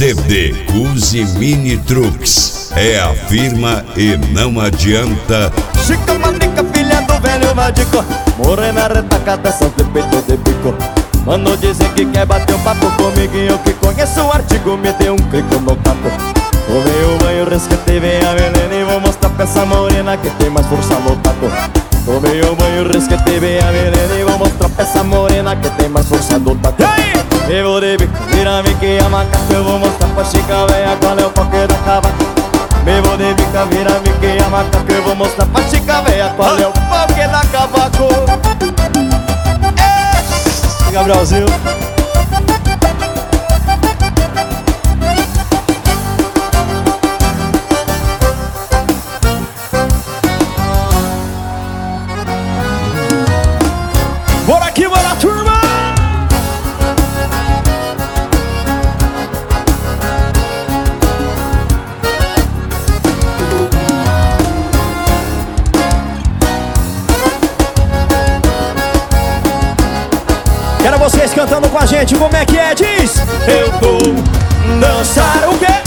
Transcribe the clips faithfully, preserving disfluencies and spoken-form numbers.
C D Use Mini Trucks é a firma e não adianta. Chica Matica, filha do velho Madico, morena retacada, são de peito de bico. Mano, dizem que quer bater um papo comigo e eu que conheço o artigo, me deu um clique no capo. Tomei o banho, resquetei, vem a veneno e vou mostrar pra essa morena que tem mais força no taco. Tomei o banho, resquetei, vem a veneno e vou mostrar pra essa morena que tem mais força no taco. Eu vou de bico, vira-me que a macaca, eu vou mostrar pra chica véia qual é o poker da cava. Me vou de bica, vira-me que a macaca, eu vou mostrar pra chica véia qual é o poker da cavaco. É, Gabrielzinho. Bora aqui, bora turma! Quero vocês cantando com a gente, como é que é? Diz! Eu vou dançar o quê?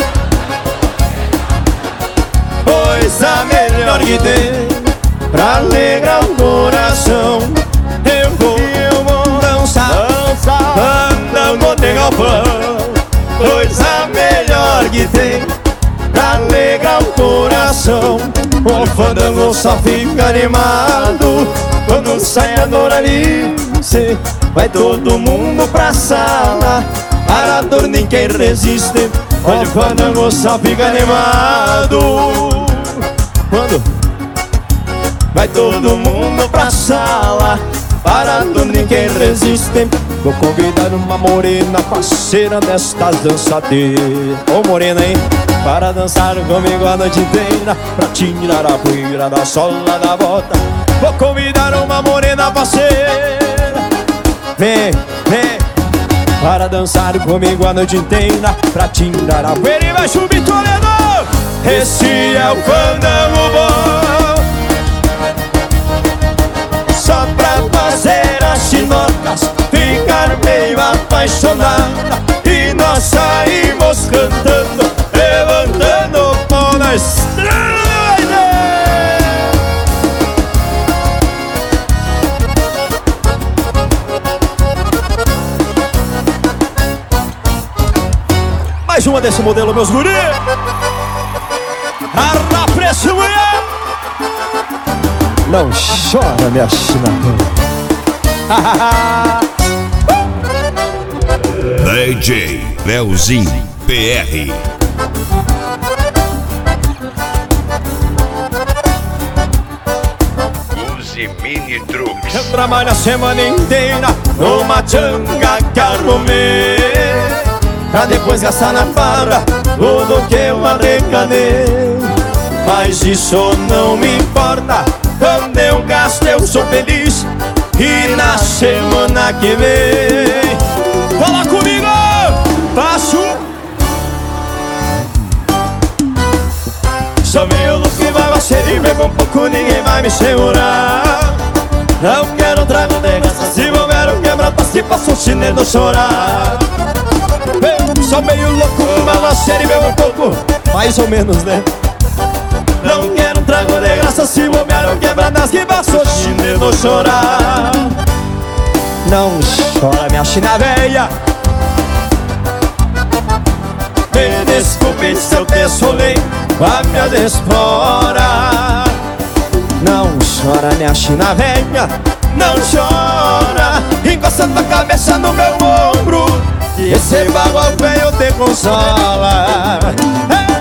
Coisa melhor que tem pra alegrar o coração. Eu vou, eu vou dançar, dançar andando de galpão. Coisa melhor que tem pra alegrar o coração. O fandango só fica animado quando sai a Doralice. Vai todo mundo pra sala, para dormir quem resiste. Olha, o fandango só fica animado quando vai todo mundo pra sala, para dormir quem resiste. Vou convidar uma morena parceira destas dançadeiras. Ô morena, hein? Para dançar comigo a noite inteira, pra tirar a poeira da sola da bota. Vou convidar uma morena parceira. Vem, vem, para dançar comigo a noite inteira, pra tirar a poeira e vai subir Toledo. Esse é o fandango bom, só pra fazer as chinocas ficar meio apaixonada. E nós saímos cantando, levantando o pau na estrada. Mais uma desse modelo, meus guri. Arra preço, mulher. Não chora, minha chinadora. D J Leozinho P R. Use Mini Trucks. Eu trabalho a semana inteira numa tchanga que arrumei, pra depois gastar na farra tudo que eu arrecadei. Mas isso não me importa, quando eu gasto eu sou feliz. E na semana que vem, fala comigo, faço. Sou meio louco e vai baixar e bebo um pouco, ninguém vai me segurar. Não quero trago de graça, se bobear eu quebro a taça e passo o chinelo chorar. Sou meio louco, balaceiro e bebo um pouco, mais ou menos, né? Não quero trago de graça, se bobear eu quebro das que passou chinelo chorar. Não chora, minha china véia, me desculpe se eu desfolei a minha despora. Não chora, minha china véia, não chora. Encosta tua cabeça no meu ombro, e esse bagual veio te consola.